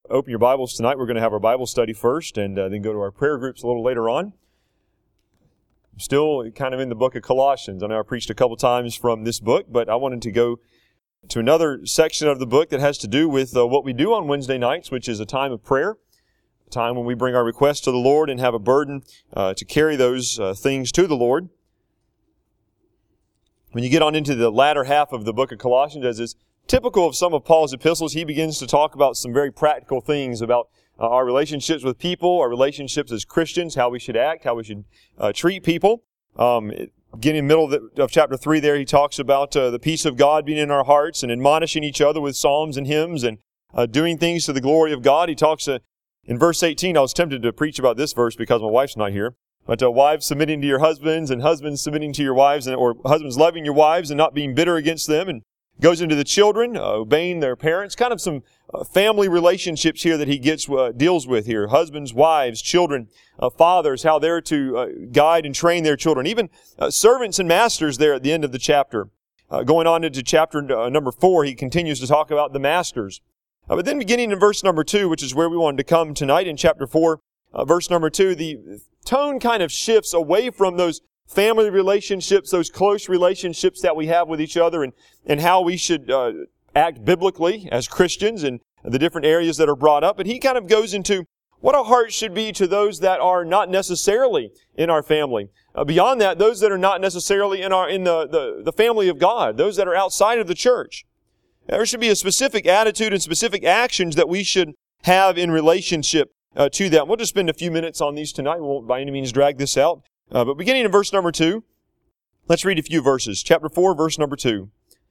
Open your Bibles tonight. We're going to have our Bible study first and then go to our prayer groups a little later on. I'm still kind of in the book of Colossians. I know I preached a couple times from this book, but I wanted to go to another section of the book that has to do with what we do on Wednesday nights, which is a time of prayer, a time when we bring our requests to the Lord and have a burden to carry those things to the Lord. When you get on into the latter half of the book of Colossians, as is typical of some of Paul's epistles, he begins to talk about some very practical things about our relationships with people, our relationships as Christians, how we should act, how we should treat people. Getting in the middle of chapter 3 there, he talks about the peace of God being in our hearts and admonishing each other with psalms and hymns and doing things to the glory of God. He talks in verse 18, I was tempted to preach about this verse because my wife's not here. But wives submitting to your husbands and husbands submitting to your wives, or husbands loving your wives and not being bitter against them, and goes into the children, obeying their parents. Kind of some family relationships here that he deals with here. Husbands, wives, children, fathers, how they're to guide and train their children. Even servants and masters there at the end of the chapter. Going on into chapter number 4, he continues to talk about the masters. But then beginning in verse number 2, which is where we wanted to come tonight in chapter 4, verse number 2, the tone kind of shifts away from those family relationships, those close relationships that we have with each other, and how we should act biblically as Christians and the different areas that are brought up. But he kind of goes into what our hearts should be to those that are not necessarily in our family. Beyond that, those that are not necessarily in the family of God, those that are outside of the church. There should be a specific attitude and specific actions that we should have in relationship to them. We'll just spend a few minutes on these tonight. We won't by any means drag this out. But beginning in verse number 2, let's read a few verses. Chapter 4, verse number 2.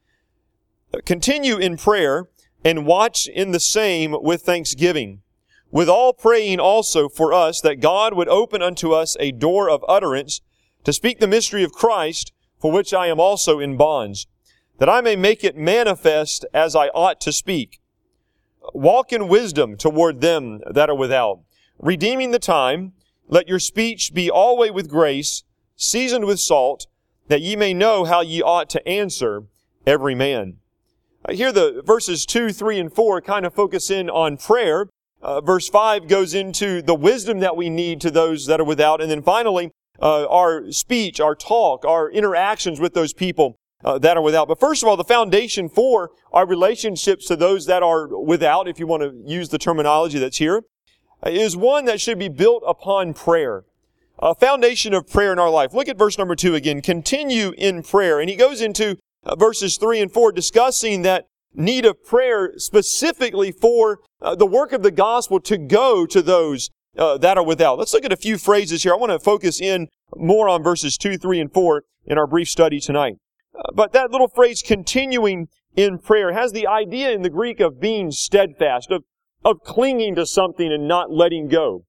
Continue in prayer and watch in the same with thanksgiving, with all praying also for us that God would open unto us a door of utterance to speak the mystery of Christ, for which I am also in bonds, that I may make it manifest as I ought to speak. Walk in wisdom toward them that are without, redeeming the time. Let your speech be always with grace, seasoned with salt, that ye may know how ye ought to answer every man. Here the verses 2, 3, and 4 kind of focus in on prayer. Verse 5 goes into the wisdom that we need to those that are without. And then finally, our speech, our talk, our interactions with those people that are without. But first of all, the foundation for our relationships to those that are without, if you want to use the terminology that's here, is one that should be built upon prayer. A foundation of prayer in our life. Look at verse number 2 again. Continue in prayer. And he goes into verses 3 and 4 discussing that need of prayer specifically for the work of the gospel to go to those that are without. Let's look at a few phrases here. I want to focus in more on verses 2, 3, and 4 in our brief study tonight. But that little phrase, continuing in prayer, has the idea in the Greek of being steadfast, of clinging to something and not letting go.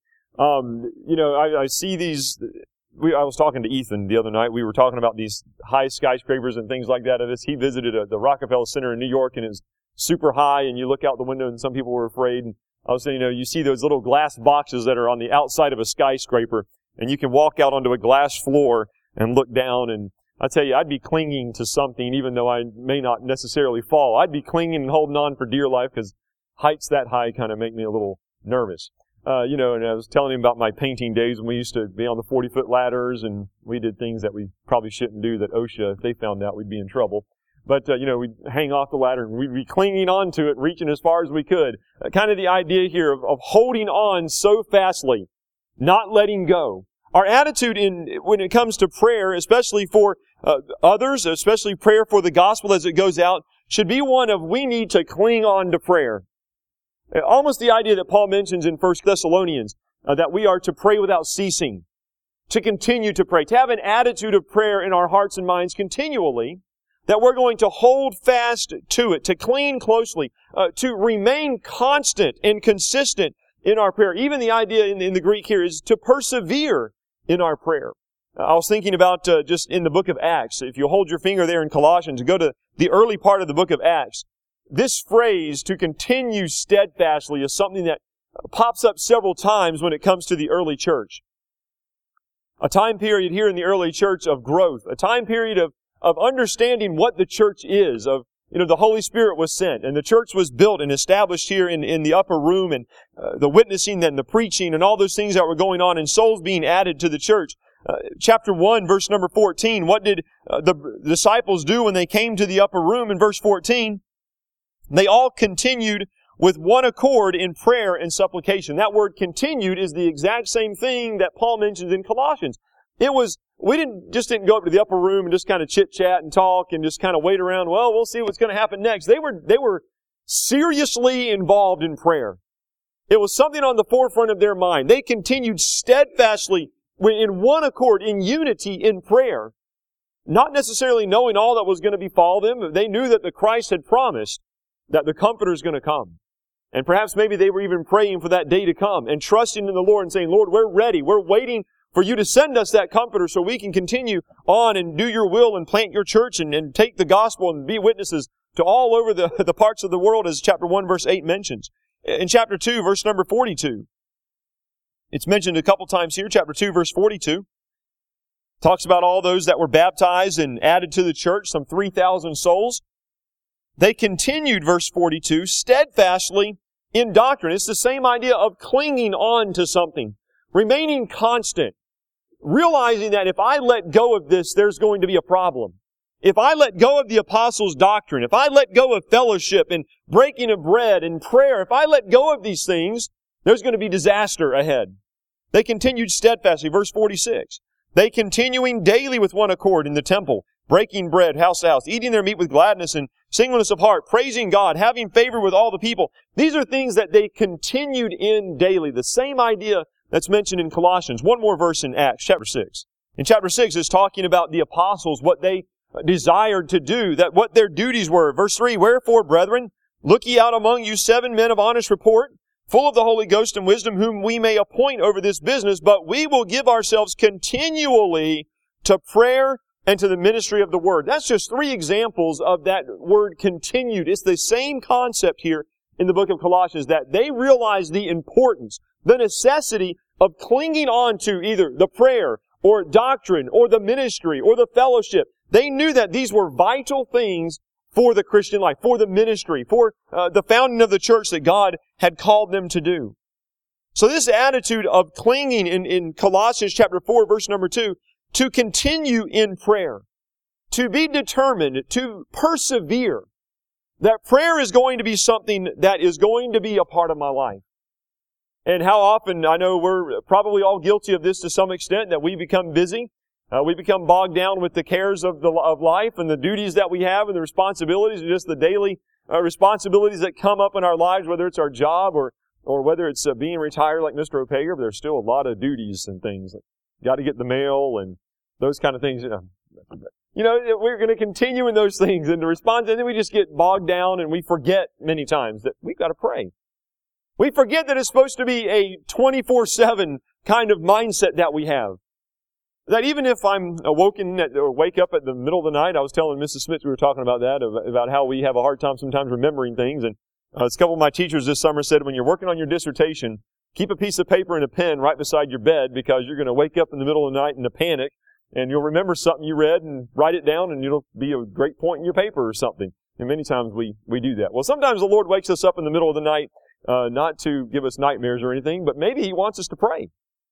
I see these. I was talking to Ethan the other night. We were talking about these high skyscrapers and things like that. He visited the Rockefeller Center in New York, and it's super high, and you look out the window, and some people were afraid. And I was saying, you see those little glass boxes that are on the outside of a skyscraper, and you can walk out onto a glass floor and look down, and I tell you, I'd be clinging to something even though I may not necessarily fall. I'd be clinging and holding on for dear life because heights that high kind of make me a little nervous. And I was telling him about my painting days when we used to be on the 40-foot ladders, and we did things that we probably shouldn't do that OSHA, if they found out, we'd be in trouble. But, we'd hang off the ladder and we'd be clinging onto it, reaching as far as we could. Kind of the idea here of holding on so fastly, not letting go. Our attitude when it comes to prayer, especially for others, especially prayer for the gospel as it goes out, should be one of we need to cling on to prayer. Almost the idea that Paul mentions in 1 Thessalonians, that we are to pray without ceasing, to continue to pray, to have an attitude of prayer in our hearts and minds continually, that we're going to hold fast to it, to cling closely, to remain constant and consistent in our prayer. Even the idea in the Greek here is to persevere in our prayer. I was thinking about just in the book of Acts. If you hold your finger there in Colossians and go to the early part of the book of Acts, this phrase, to continue steadfastly, is something that pops up several times when it comes to the early church. A time period here in the early church of growth, a time period of understanding what the church is, of the Holy Spirit was sent and the church was built and established here in the upper room, and the witnessing and the preaching and all those things that were going on, and souls being added to the church. Chapter 1, verse number 14, what did the disciples do when they came to the upper room? In verse 14, they all continued with one accord in prayer and supplication. That word continued is the exact same thing that Paul mentions in Colossians. We didn't go up to the upper room and just kind of chit-chat and talk and just kind of wait around. Well, we'll see what's going to happen next. They were seriously involved in prayer. It was something on the forefront of their mind. They continued steadfastly in one accord, in unity, in prayer. Not necessarily knowing all that was going to befall them, but they knew that the Christ had promised that the Comforter is going to come. And perhaps maybe they were even praying for that day to come and trusting in the Lord and saying, Lord, we're ready. We're waiting for you to send us that Comforter so we can continue on and do your will and plant your church and take the gospel and be witnesses to all over the parts of the world, as chapter 1, verse 8 mentions. In chapter 2, verse number 42, it's mentioned a couple times here. Chapter 2, verse 42 talks about all those that were baptized and added to the church, some 3,000 souls. They continued, verse 42, steadfastly in doctrine. It's the same idea of clinging on to something, remaining constant, realizing that if I let go of this, there's going to be a problem. If I let go of the apostles' doctrine, if I let go of fellowship and breaking of bread and prayer, if I let go of these things, there's going to be disaster ahead. They continued steadfastly. Verse 46. They continuing daily with one accord in the temple, breaking bread house to house, eating their meat with gladness and singleness of heart, praising God, having favor with all the people. These are things that they continued in daily. The same idea that's mentioned in Colossians. One more verse in Acts, chapter 6. In chapter 6, it's talking about the apostles, what they desired to do, that what their duties were. Verse 3, wherefore, brethren, look ye out among you 7 men of honest report, full of the Holy Ghost and wisdom, whom we may appoint over this business, but we will give ourselves continually to prayer and to the ministry of the Word. That's just 3 examples of that word continued. It's the same concept here in the book of Colossians, that they realized the importance, the necessity of clinging on to either the prayer or doctrine or the ministry or the fellowship. They knew that these were vital things for the Christian life, for the ministry, for the founding of the church that God had called them to do. So this attitude of clinging in Colossians chapter 4, verse number 2, to continue in prayer, to be determined, to persevere, that prayer is going to be something that is going to be a part of my life. And how often, I know we're probably all guilty of this to some extent, that we become busy. We become bogged down with the cares of life and the duties that we have and the responsibilities and just the daily responsibilities that come up in our lives, whether it's our job or whether it's being retired like Mr. O'Pager, but there's still a lot of duties and things. Got to get the mail and those kind of things. We're going to continue in those things and to respond, and then we just get bogged down and we forget many times that we've got to pray. We forget that it's supposed to be a 24/7 kind of mindset that we have. That even if I'm wake up at the middle of the night, I was telling Mrs. Smith, we were talking about that, about how we have a hard time sometimes remembering things. And a couple of my teachers this summer said, when you're working on your dissertation, keep a piece of paper and a pen right beside your bed, because you're going to wake up in the middle of the night in a panic, and you'll remember something you read and write it down, and it'll be a great point in your paper or something. And many times we do that. Well, sometimes the Lord wakes us up in the middle of the night, not to give us nightmares or anything, but maybe He wants us to pray.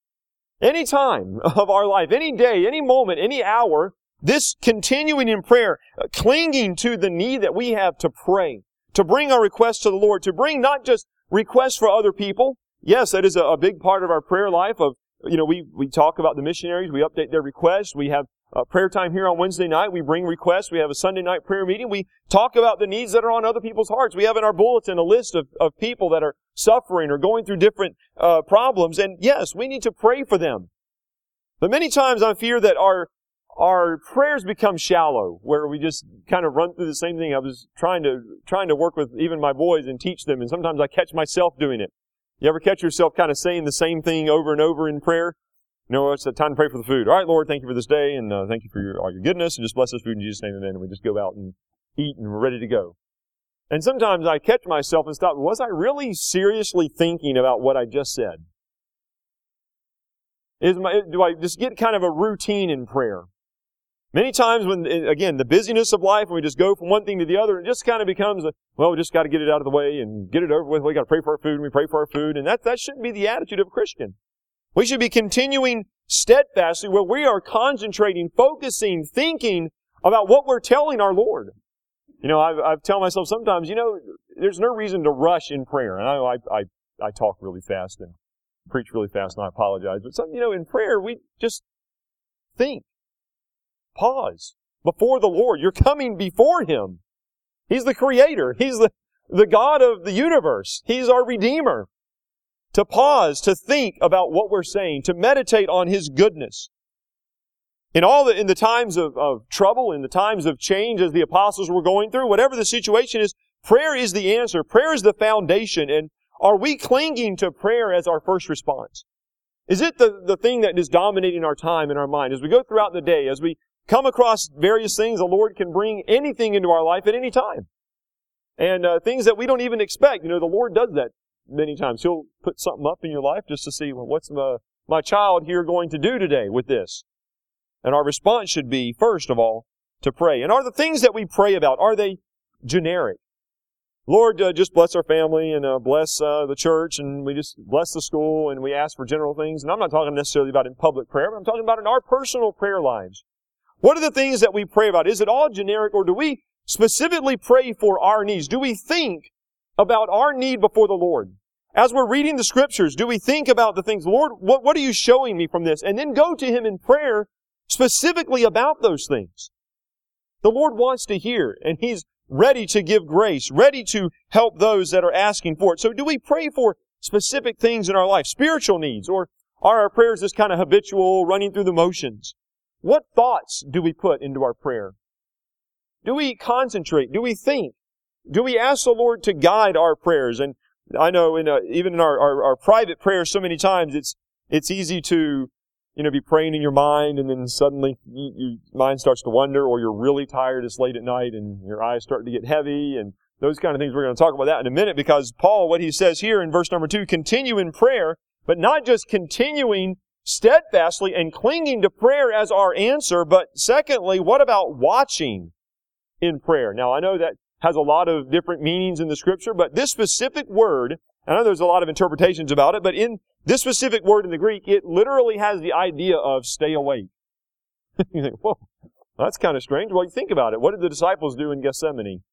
Any time of our life, any day, any moment, any hour, this continuing in prayer, clinging to the need that we have to pray, to bring our requests to the Lord, to bring not just requests for other people. Yes, that is a big part of our prayer life. We talk about the missionaries, we update their requests, we have prayer time here on Wednesday night, we bring requests, we have a Sunday night prayer meeting, we talk about the needs that are on other people's hearts. We have in our bulletin a list of people that are suffering or going through different problems, and yes, we need to pray for them. But many times I fear that our prayers become shallow, where we just kind of run through the same thing. I was trying to work with even my boys and teach them, and sometimes I catch myself doing it. You ever catch yourself kind of saying the same thing over and over in prayer? It's the time to pray for the food. All right, Lord, thank you for this day, and thank you for all your goodness, and just bless this food in Jesus' name, amen. And we just go out and eat, and we're ready to go. And sometimes I catch myself and stop, was I really seriously thinking about what I just said? Do I just get kind of a routine in prayer? Many times when, again, the busyness of life, when we just go from one thing to the other, it just kind of becomes, we just got to get it out of the way and get it over with. We got to pray for our food, and we pray for our food. And that shouldn't be the attitude of a Christian. We should be continuing steadfastly where we are concentrating, focusing, thinking about what we're telling our Lord. I tell myself sometimes, there's no reason to rush in prayer. And I know I talk really fast and preach really fast, and I apologize. But in prayer, we just think. Pause before the Lord. You're coming before Him. He's the Creator. He's the God of the universe. He's our Redeemer. To pause, to think about what we're saying, to meditate on His goodness. In the times of trouble, in the times of change as the apostles were going through, whatever the situation is, prayer is the answer. Prayer is the foundation. And are we clinging to prayer as our first response? Is it the thing that is dominating our time and our mind? As we go throughout the day, as we come across various things, the Lord can bring anything into our life at any time. And things that we don't even expect. The Lord does that many times. He'll put something up in your life just to see, what's my child here going to do today with this? And our response should be, first of all, to pray. And are the things that we pray about, are they generic? Lord, just bless our family and bless the church, and we just bless the school, and we ask for general things. And I'm not talking necessarily about in public prayer, but I'm talking about in our personal prayer lives. What are the things that we pray about? Is it all generic, or do we specifically pray for our needs? Do we think about our need before the Lord? As we're reading the Scriptures, do we think about the things, Lord, what are you showing me from this? And then go to Him in prayer specifically about those things. The Lord wants to hear, and He's ready to give grace, ready to help those that are asking for it. So do we pray for specific things in our life, spiritual needs, or are our prayers just kind of habitual, running through the motions? What thoughts do we put into our prayer? Do we concentrate? Do we think? Do we ask the Lord to guide our prayers? And I know even in our private prayers, so many times it's easy to be praying in your mind, and then suddenly your mind starts to wander, or you're really tired, it's late at night, and your eyes start to get heavy, and those kind of things. We're going to talk about that in a minute, because Paul, what he says here in verse number 2, continue in prayer, but not just continuing steadfastly and clinging to prayer as our answer, but secondly, what about watching in prayer? Now, I know that has a lot of different meanings in the Scripture, but this specific word, I know there's a lot of interpretations about it, but in this specific word in the Greek, it literally has the idea of stay awake. You think, whoa, that's kind of strange. Well, you think about it. What did the disciples do in Gethsemane?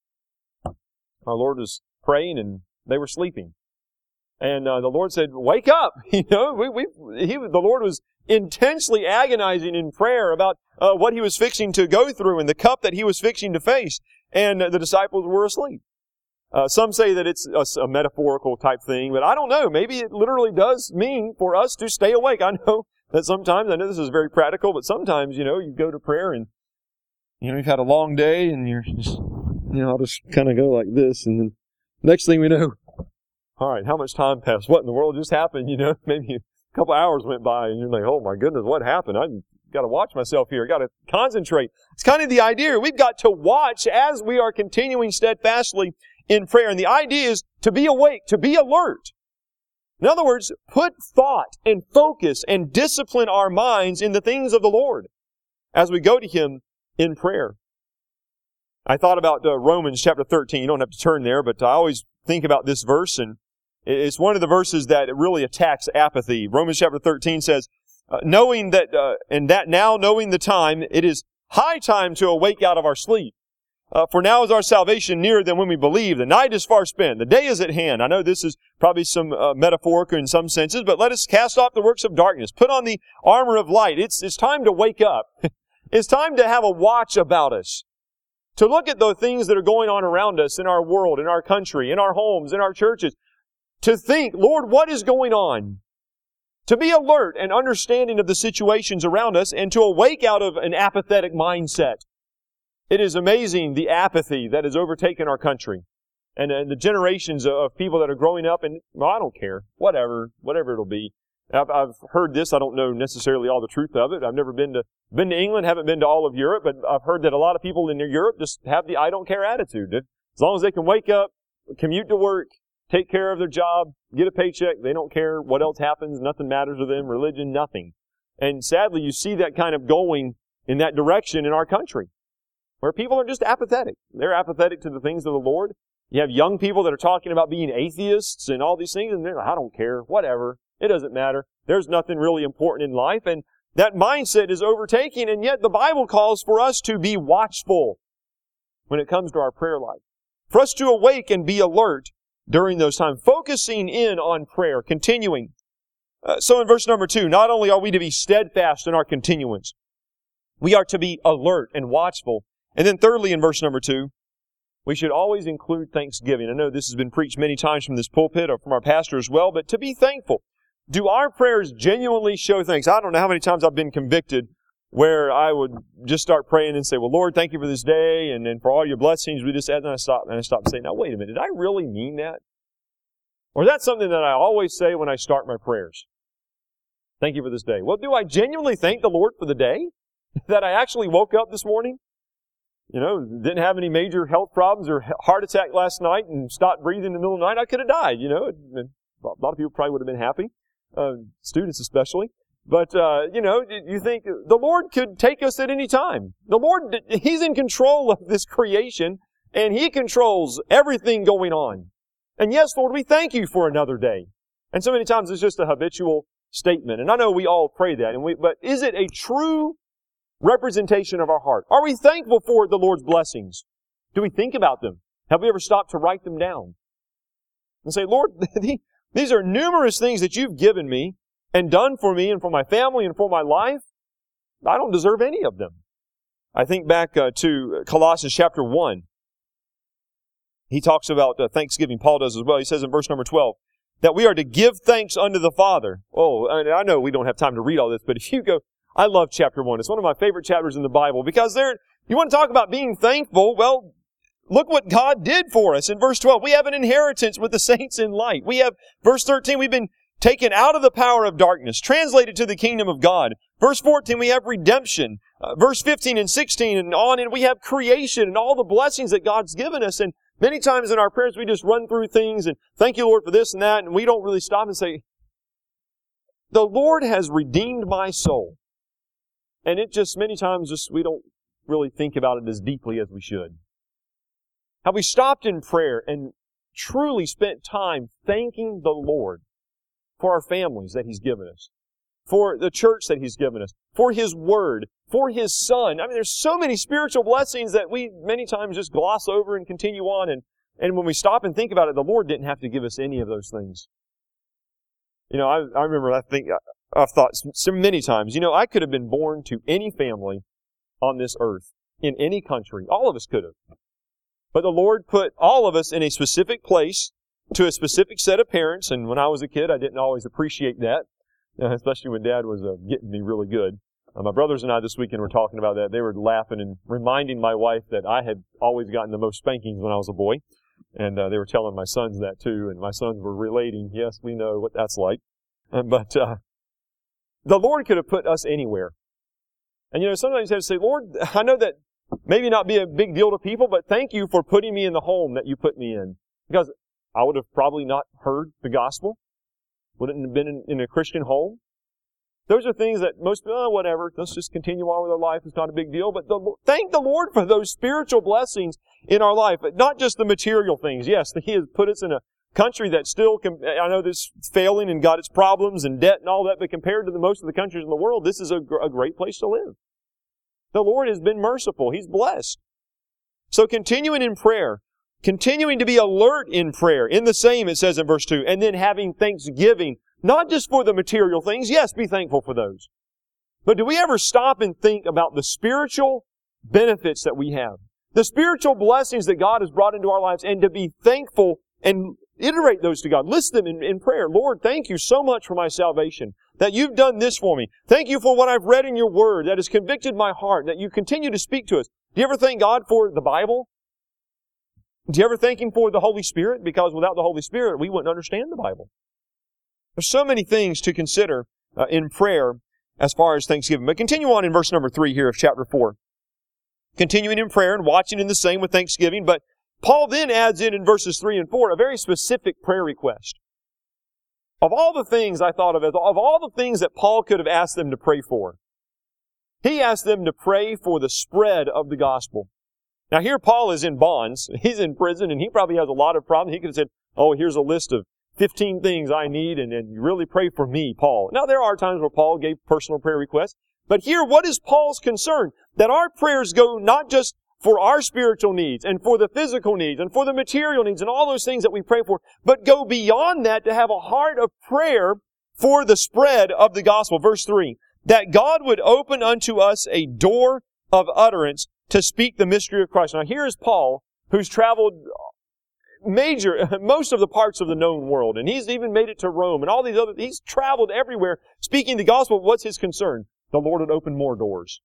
Our Lord was praying and they were sleeping. And the Lord said, wake up! The Lord was intensely agonizing in prayer about what He was fixing to go through and the cup that He was fixing to face. And the disciples were asleep. Some say that it's a metaphorical type thing, but I don't know. Maybe it literally does mean for us to stay awake. I know that sometimes, I know this is very practical, but sometimes, you go to prayer and, you've had a long day and you're just, I'll just kind of go like this, and then next thing we know, all right, how much time passed? What in the world just happened? Maybe a couple hours went by and you're like, oh my goodness, what happened? I got to watch myself here. Got to concentrate. It's kind of the idea. We've got to watch as we are continuing steadfastly in prayer. And the idea is to be awake, to be alert. In other words, put thought and focus and discipline our minds in the things of the Lord as we go to Him in prayer. I thought about Romans chapter 13. You don't have to turn there, but I always think about this verse, and it's one of the verses that really attacks apathy. Romans chapter 13 says, knowing that now knowing the time, it is high time to awake out of our sleep. For now is our salvation nearer than when we believe. The night is far spent. The day is at hand. I know this is probably some metaphorical in some senses, but let us cast off the works of darkness. Put on the armor of light. It's time to wake up. It's time to have a watch about us. To look at the things that are going on around us in our world, in our country, in our homes, in our churches. To think, Lord, what is going on? To be alert and understanding of the situations around us, and to awake out of an apathetic mindset. It is amazing the apathy that has overtaken our country, and the generations of people that are growing up, and I don't care, whatever it'll be. I've heard this. I don't know necessarily all the truth of it. I've never been to England, haven't been to all of Europe, but I've heard that a lot of people in Europe just have the I don't care attitude. As long as they can wake up, commute to work, take care of their job, get a paycheck, they don't care what else happens. Nothing matters to them. Religion, nothing. And sadly, you see that kind of going in that direction in our country, where people are just apathetic. They're apathetic to the things of the Lord. You have young people that are talking about being atheists and all these things, and they're like, I don't care, whatever. It doesn't matter. There's nothing really important in life. And that mindset is overtaking, and yet the Bible calls for us to be watchful when it comes to our prayer life. For us to awake and be alert during those times, focusing in on prayer, continuing. So in verse number 2, not only are we to be steadfast in our continuance, we are to be alert and watchful. And then thirdly, in verse number 2, we should always include thanksgiving. I know this has been preached many times from this pulpit or from our pastor as well, but to be thankful. Do our prayers genuinely show thanks? I don't know how many times I've been convicted where I would just start praying and say, well, Lord, thank you for this day and for all your blessings. We just add, and I stop and say, now wait a minute, did I really mean that? Or is that something that I always say when I start my prayers? Thank you for this day. Well, do I genuinely thank the Lord for the day? That I actually woke up this morning? You know, didn't have any major health problems or heart attack last night and stopped breathing in the middle of the night. I could have died, you know. A lot of people probably would have been happy. Students especially. But, you think the Lord could take us at any time. The Lord, He's in control of this creation, and He controls everything going on. And yes, Lord, we thank you for another day. And so many times it's just a habitual statement. And I know we all pray that, but is it a true representation of our heart? Are we thankful for the Lord's blessings? Do we think about them? Have we ever stopped to write them down? And say, Lord, these are numerous things that you've given me and done for me and for my family and for my life. I don't deserve any of them. I think back to Colossians chapter 1. He talks about thanksgiving. Paul does as well. He says in verse number 12 that we are to give thanks unto the Father. Oh, I know we don't have time to read all this, but if you go, I love chapter 1. It's one of my favorite chapters in the Bible because you want to talk about being thankful. Well, look what God did for us. In verse 12, we have an inheritance with the saints in light. We have, verse 13, we've been taken out of the power of darkness, translated to the kingdom of God. Verse 14, we have redemption. Verse 15 and 16 and on, and we have creation and all the blessings that God's given us. And many times in our prayers, we just run through things and thank you, Lord, for this and that, and we don't really stop and say, the Lord has redeemed my soul. And it just, many times, we don't really think about it as deeply as we should. Have we stopped in prayer and truly spent time thanking the Lord for our families that He's given us, for the church that He's given us, for His Word, for His Son? I mean, there's so many spiritual blessings that we many times just gloss over and continue on. And when we stop and think about it, the Lord didn't have to give us any of those things. You know, I remember, I've thought so many times, I could have been born to any family on this earth, in any country. All of us could have. But the Lord put all of us in a specific place, to a specific set of parents, and when I was a kid, I didn't always appreciate that, especially when Dad was getting me really good. My brothers and I this weekend were talking about that. They were laughing and reminding my wife that I had always gotten the most spankings when I was a boy. And they were telling my sons that too, and my sons were relating, yes, we know what that's like. But the Lord could have put us anywhere. And sometimes you have to say, Lord, I know that maybe not be a big deal to people, but thank you for putting me in the home that you put me in. Because I would have probably not heard the gospel. Wouldn't have been in a Christian home. Those are things that most people, whatever, let's just continue on with our life. It's not a big deal. But thank the Lord for those spiritual blessings in our life. But not just the material things. Yes, He has put us in a country that still, I know this is failing and got its problems and debt and all that, but compared to most of the countries in the world, this is a great place to live. The Lord has been merciful. He's blessed. So continuing in prayer, continuing to be alert in prayer. In the same, it says in verse 2, and then having thanksgiving, not just for the material things. Yes, be thankful for those. But do we ever stop and think about the spiritual benefits that we have? The spiritual blessings that God has brought into our lives, and to be thankful and iterate those to God. List them in prayer. Lord, thank you so much for my salvation, that you've done this for me. Thank you for what I've read in your Word that has convicted my heart, that you continue to speak to us. Do you ever thank God for the Bible? Do you ever thank Him for the Holy Spirit? Because without the Holy Spirit, we wouldn't understand the Bible. There's so many things to consider in prayer as far as thanksgiving. But continue on in verse number 3 here of chapter 4. Continuing in prayer and watching in the same with thanksgiving. But Paul then adds in verses 3 and 4 a very specific prayer request. Of all the things I thought of all the things that Paul could have asked them to pray for, He asked them to pray for the spread of the gospel. Now here Paul is in bonds. He's in prison, and he probably has a lot of problems. He could have said, oh, here's a list of 15 things I need, and really pray for me, Paul. Now there are times where Paul gave personal prayer requests. But here, what is Paul's concern? That our prayers go not just for our spiritual needs and for the physical needs and for the material needs and all those things that we pray for, but go beyond that to have a heart of prayer for the spread of the gospel. Verse 3, that God would open unto us a door of utterance to speak the mystery of Christ. Now here is Paul, who's traveled most of the parts of the known world, and he's even made it to Rome and all these other, he's traveled everywhere speaking the gospel. What's his concern? The Lord would open more doors.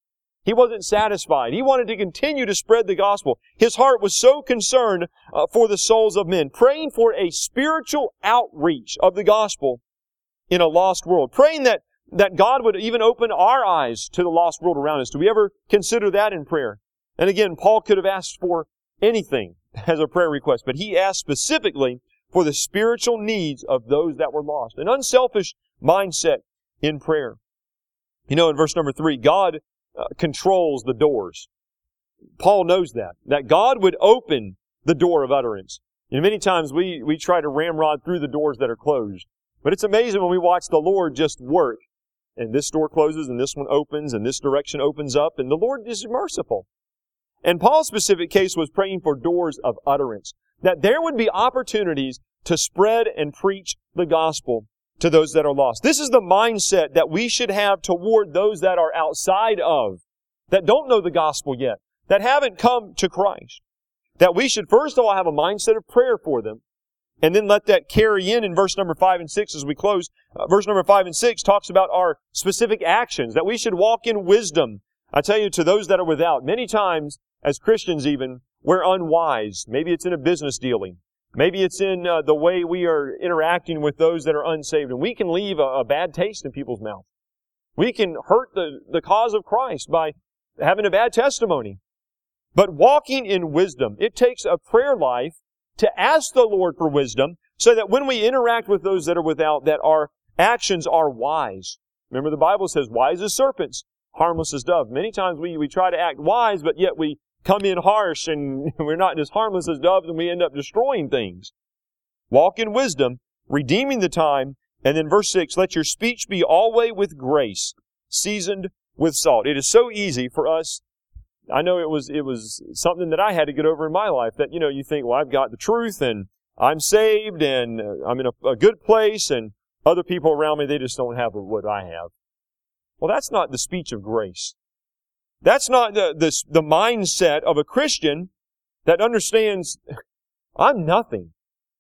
He wasn't satisfied. He wanted to continue to spread the gospel. His heart was so concerned for the souls of men, praying for a spiritual outreach of the gospel in a lost world, praying that God would even open our eyes to the lost world around us. Do we ever consider that in prayer? And again, Paul could have asked for anything as a prayer request, but he asked specifically for the spiritual needs of those that were lost. An unselfish mindset in prayer. You know, in verse number 3, God controls the doors. Paul knows that God would open the door of utterance. And many times we try to ramrod through the doors that are closed. But it's amazing when we watch the Lord just work. And this door closes, and this one opens, and this direction opens up, and the Lord is merciful. And Paul's specific case was praying for doors of utterance, that there would be opportunities to spread and preach the gospel to those that are lost. This is the mindset that we should have toward those that are outside of, that don't know the gospel yet, that haven't come to Christ. That we should first of all have a mindset of prayer for them, and then let that carry in verse number 5 and 6 as we close. Verse number 5 and 6 talks about our specific actions, that we should walk in wisdom. I tell you, to those that are without, many times, as Christians even, we're unwise. Maybe it's in a business dealing. Maybe it's in the way we are interacting with those that are unsaved. And we can leave a bad taste in people's mouth. We can hurt the cause of Christ by having a bad testimony. But walking in wisdom, it takes a prayer life to ask the Lord for wisdom so that when we interact with those that are without, that our actions are wise. Remember, the Bible says, wise as serpents, harmless as doves. Many times we try to act wise, but yet we come in harsh and we're not as harmless as doves, and we end up destroying things. Walk in wisdom, redeeming the time, and then verse 6, let your speech be always with grace, seasoned with salt. It is so easy for us. I know it was something that I had to get over in my life, that, you think, well, I've got the truth, and I'm saved, and I'm in a good place, and other people around me, they just don't have what I have. Well, that's not the speech of grace. That's not the mindset of a Christian that understands, I'm nothing.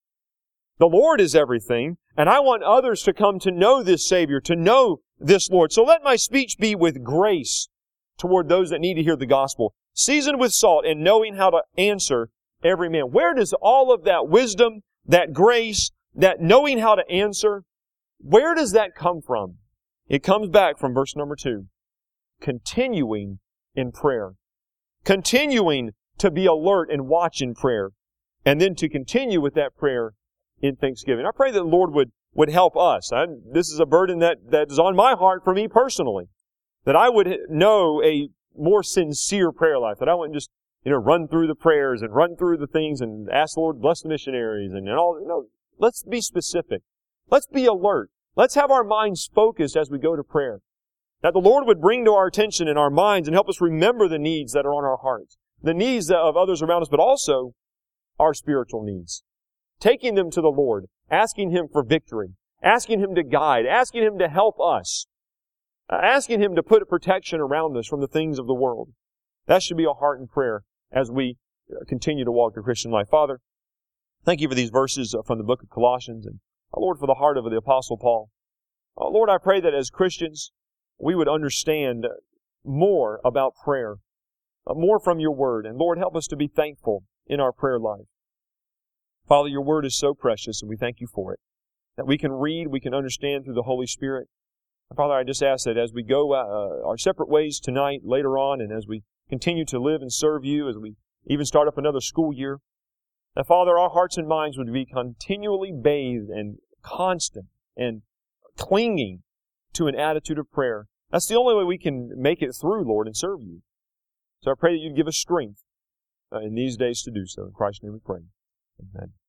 The Lord is everything, and I want others to come to know this Savior, to know this Lord. So let my speech be with grace toward those that need to hear the gospel, seasoned with salt, and knowing how to answer every man. Where does all of that wisdom, that grace, that knowing how to answer, where does that come from? It comes back from verse number 2. Continuing in prayer. Continuing to be alert and watch in prayer. And then to continue with that prayer in thanksgiving. I pray that the Lord would help us. This is a burden that is on my heart for me personally. That I would know a more sincere prayer life. That I wouldn't just, run through the prayers and run through the things and ask the Lord to bless the missionaries and all. No, let's be specific. Let's be alert. Let's have our minds focused as we go to prayer. That the Lord would bring to our attention in our minds and help us remember the needs that are on our hearts. The needs of others around us, but also our spiritual needs. Taking them to the Lord, asking Him for victory, asking Him to guide, asking Him to help us, asking Him to put a protection around us from the things of the world. That should be our heart in prayer as we continue to walk the Christian life. Father, thank You for these verses from the book of Colossians, and Lord, for the heart of the Apostle Paul. Lord, I pray that as Christians, we would understand more about prayer, more from Your Word. And Lord, help us to be thankful in our prayer life. Father, Your Word is so precious, and we thank You for it. That we can read, we can understand through the Holy Spirit. And Father, I just ask that as we go our separate ways tonight, later on, and as we continue to live and serve You, as we even start up another school year, that Father, our hearts and minds would be continually bathed and constant and clinging to an attitude of prayer, That's the only way we can make it through, Lord, and serve You. So I pray that You'd give us strength in these days to do so. In Christ's name we pray. Amen.